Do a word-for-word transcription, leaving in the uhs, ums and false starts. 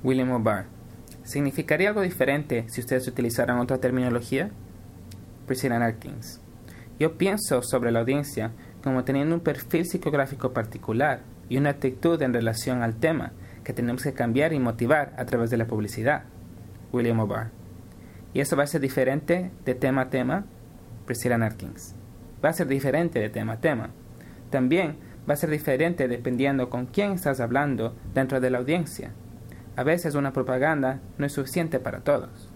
William O'Barr. ¿Significaría algo diferente si ustedes utilizaran otra terminología? Priscilla Narkins. Yo pienso sobre la audiencia como teniendo un perfil psicográfico particular y una actitud en relación al tema que tenemos que cambiar y motivar a través de la publicidad. William O'Barr. ¿Y eso va a ser diferente de tema a tema? Priscilla Narkins. Va a ser diferente de tema a tema. También va a ser diferente dependiendo con quién estás hablando dentro de la audiencia. A veces una propaganda no es suficiente para todos.